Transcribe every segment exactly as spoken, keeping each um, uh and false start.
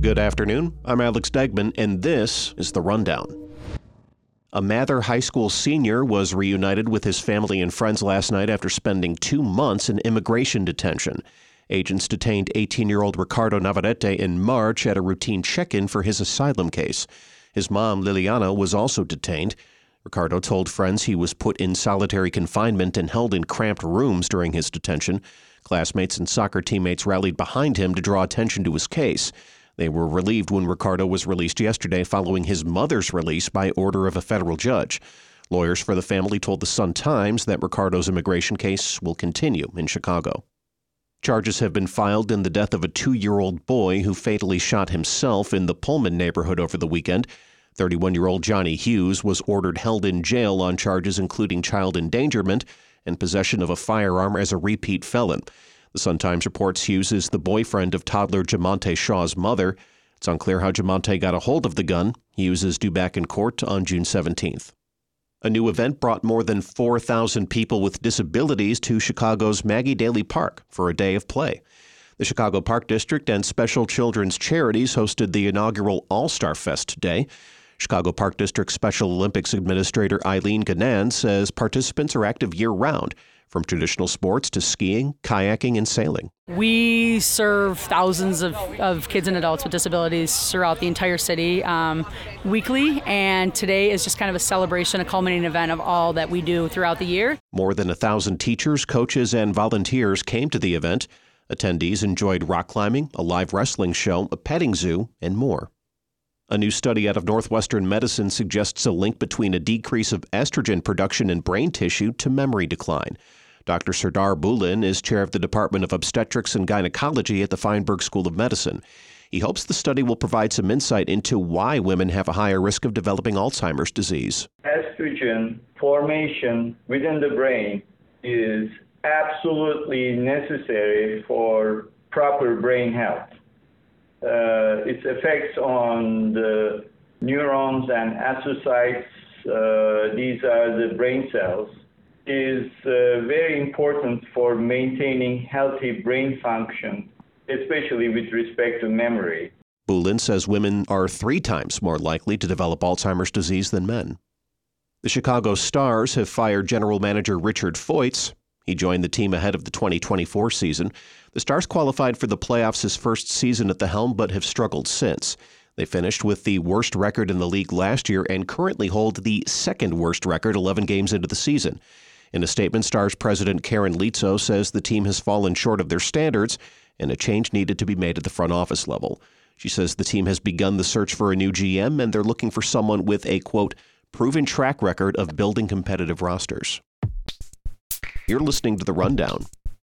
Good afternoon. I'm Alex Degman, and this is The Rundown. A Mather High School senior was reunited with his family and friends last night after spending two months in immigration detention. Agents detained eighteen-year-old Ricardo Navarrete in March at a routine check-in for his asylum case. His mom, Liliana, was also detained. Ricardo told friends he was put in solitary confinement and held in cramped rooms during his detention. Classmates and soccer teammates rallied behind him to draw attention to his case. They were relieved when Ricardo was released yesterday following his mother's release by order of a federal judge. Lawyers for the family told the Sun-Times that Ricardo's immigration case will continue in Chicago. Charges have been filed in the death of a two-year-old boy who fatally shot himself in the Pullman neighborhood over the weekend. thirty-one-year-old Johnny Hughes was ordered held in jail on charges including child endangerment and possession of a firearm as a repeat felon. The Sun-Times reports Hughes is the boyfriend of toddler Jamonte Shaw's mother. It's unclear how Jamonte got a hold of the gun. Hughes is due back in court on June seventeenth. A new event brought more than four thousand people with disabilities to Chicago's Maggie Daley Park for a day of play. The Chicago Park District and Special Children's Charities hosted the inaugural All-Star Fest Day. Chicago Park District Special Olympics Administrator Eileen Ganand says participants are active year-round, from traditional sports to skiing, kayaking, and sailing. We serve thousands of, of kids and adults with disabilities throughout the entire city um, weekly, and today is just kind of a celebration, a culminating event of all that we do throughout the year. More than a thousand teachers, coaches, and volunteers came to the event. Attendees enjoyed rock climbing, a live wrestling show, a petting zoo, and more. A new study out of Northwestern Medicine suggests a link between a decrease of estrogen production in brain tissue to memory decline. Doctor Serdar Bulin is chair of the Department of Obstetrics and Gynecology at the Feinberg School of Medicine. He hopes the study will provide some insight into why women have a higher risk of developing Alzheimer's disease. Estrogen formation within the brain is absolutely necessary for proper brain health. Uh, its effects on the neurons and astrocytes, uh, these are the brain cells, is uh, very important for maintaining healthy brain function, especially with respect to memory. Bulin says women are three times more likely to develop Alzheimer's disease than men. The Chicago Stars have fired general manager Richard Foyts. He joined the team ahead of the twenty twenty-four season. The Stars qualified for the playoffs his first season at the helm, but have struggled since. They finished with the worst record in the league last year and currently hold the second worst record eleven games into the season. In a statement, Stars president Karen Litzo says the team has fallen short of their standards and a change needed to be made at the front office level. She says the team has begun the search for a new G M and they're looking for someone with a, quote, proven track record of building competitive rosters. You're listening to The Rundown.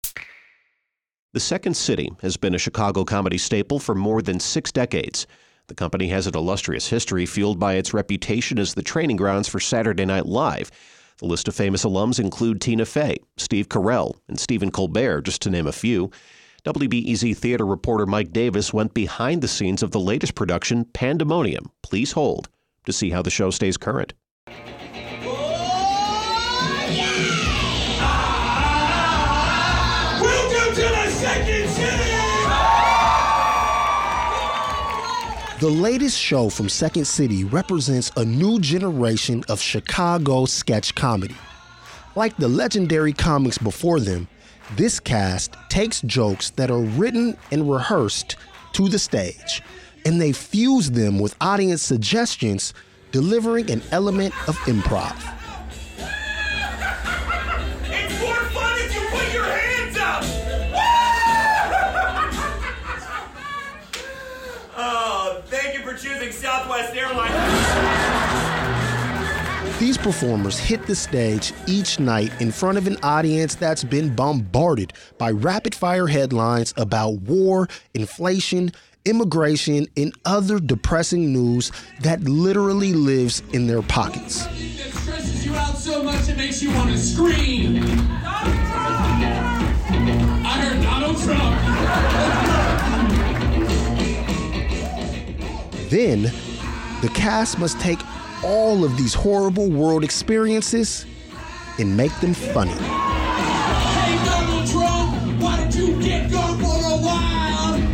The Second City has been a Chicago comedy staple for more than six decades. The company has an illustrious history fueled by its reputation as the training grounds for Saturday Night Live. The list of famous alums include Tina Fey, Steve Carell, and Stephen Colbert, just to name a few. W B E Z theater reporter Mike Davis went behind the scenes of the latest production, Pandemonium. Please hold to see how the show stays current. The latest show from Second City represents a new generation of Chicago sketch comedy. Like the legendary comics before them, this cast takes jokes that are written and rehearsed to the stage, and they fuse them with audience suggestions, delivering an element of improv. It's more fun if you put your hands up! Oh, thank you for choosing Southwest Airlines. These performers hit the stage each night in front of an audience that's been bombarded by rapid-fire headlines about war, inflation, immigration, and other depressing news that literally lives in their pockets. That stresses you out so much it makes you want to scream. I heard Donald Trump. Then, the cast must take all of these horrible world experiences and make them funny. Hey, Donald Trump, why don't you get gone for a while?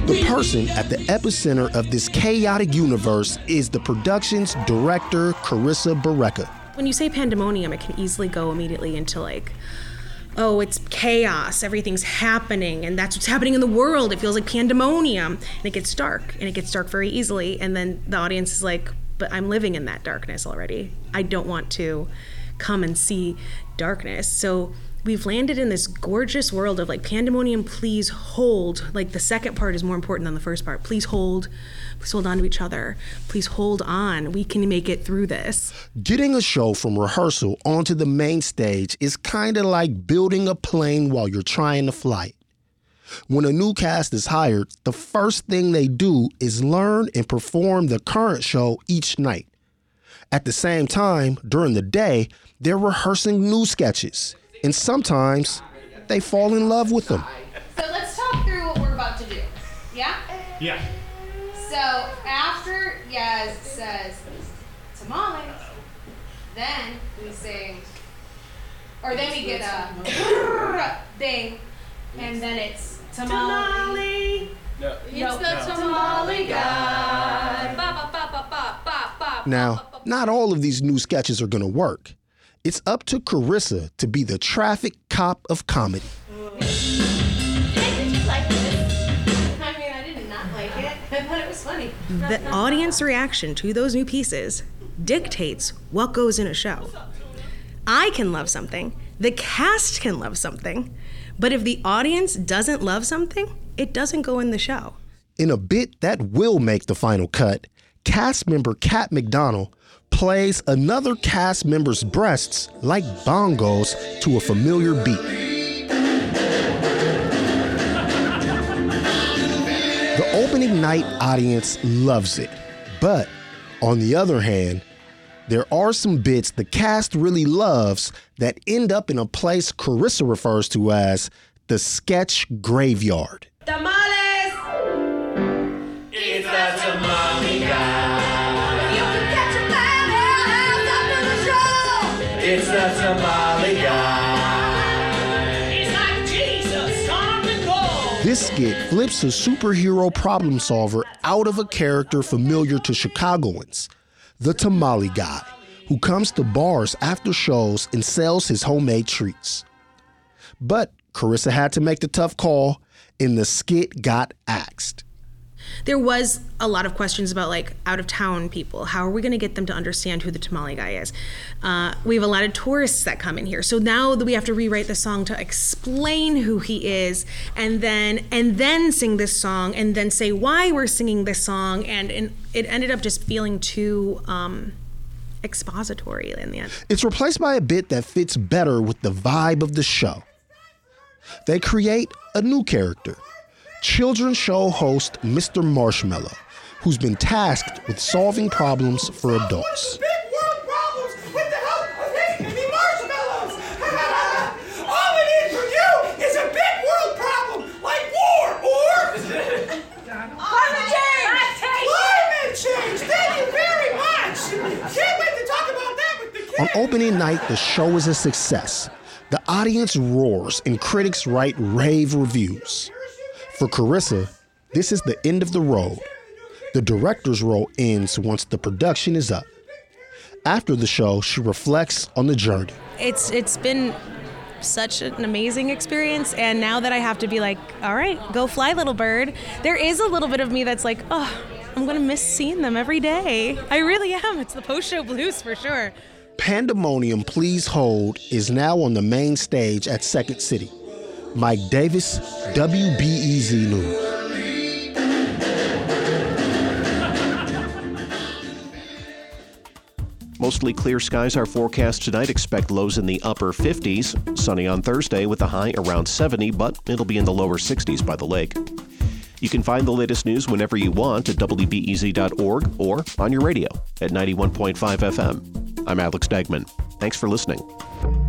The person at the epicenter of this chaotic universe is the production's director, Carissa Barreca. When you say pandemonium, it can easily go immediately into like, oh, it's chaos, everything's happening, and that's what's happening in the world. It feels like pandemonium, and it gets dark, and it gets dark very easily, and then the audience is like, but I'm living in that darkness already. I don't want to come and see darkness. So we've landed in this gorgeous world of like, pandemonium, please hold. Like the second part is more important than the first part. Please hold, please hold on to each other. Please hold on, we can make it through this. Getting a show from rehearsal onto the main stage is kind of like building a plane while you're trying to fly it. When a new cast is hired, the first thing they do is learn and perform the current show each night. At the same time, during the day, they're rehearsing new sketches. And sometimes they fall in love with them. So let's talk through what we're about to do. Yeah? Yeah. So after Yaz says tamales, then we sing, or then we get a thing, and then it's tamale. No. It's no. the tamale guy. Ba, ba, ba, ba, ba, ba, ba, now, not all of these new sketches are going to work. It's up to Carissa to be the traffic cop of comedy. Did you like this? I mean, I did not like it. I thought it was funny. The audience reaction to those new pieces dictates what goes in a show. I can love something, the cast can love something, but if the audience doesn't love something, it doesn't go in the show. In a bit that will make the final cut, cast member Kat McDonald plays another cast member's breasts like bongos to a familiar beat. The opening night audience loves it, but on the other hand, there are some bits the cast really loves that end up in a place Carissa refers to as the sketch graveyard. Tamales! It's the tamale guy. It's the tamale guy. It's like Jesus on the go. This skit flips a superhero problem solver out of a character familiar to Chicagoans, the tamale guy, who comes to bars after shows and sells his homemade treats. But Carissa had to make the tough call, and the skit got axed. There was a lot of questions about like out-of-town people. How are we going to get them to understand who the tamale guy is? Uh, we have a lot of tourists that come in here, so now that we have to rewrite the song to explain who he is, and then and then sing this song, and then say why we're singing this song, and, and it ended up just feeling too um, expository in the end. It's replaced by a bit that fits better with the vibe of the show. They create a new character. Children's show host Mister Marshmallow, who's been tasked with solving problems for adults. Big world problems with the help of me and the marshmallows. All we need from you is a big world problem like war or climate change. Climate change. Thank you very much. Can't wait to talk about that with the kids. On opening night, the show is a success. The audience roars and critics write rave reviews. For Carissa, this is the end of the road. The director's role ends once the production is up. After the show, she reflects on the journey. It's it's been such an amazing experience, and now that I have to be like, all right, go fly, little bird, there is a little bit of me that's like, oh, I'm gonna miss seeing them every day. I really am. It's the post-show blues for sure. Pandemonium, Please Hold is now on the main stage at Second City. Mike Davis, W B E Z News. Mostly clear skies are forecast tonight. Expect lows in the upper fifties. Sunny on Thursday with a high around seventy, but it'll be in the lower sixties by the lake. You can find the latest news whenever you want at W B E Z dot org or on your radio at ninety-one point five F M. I'm Alex Degman. Thanks for listening.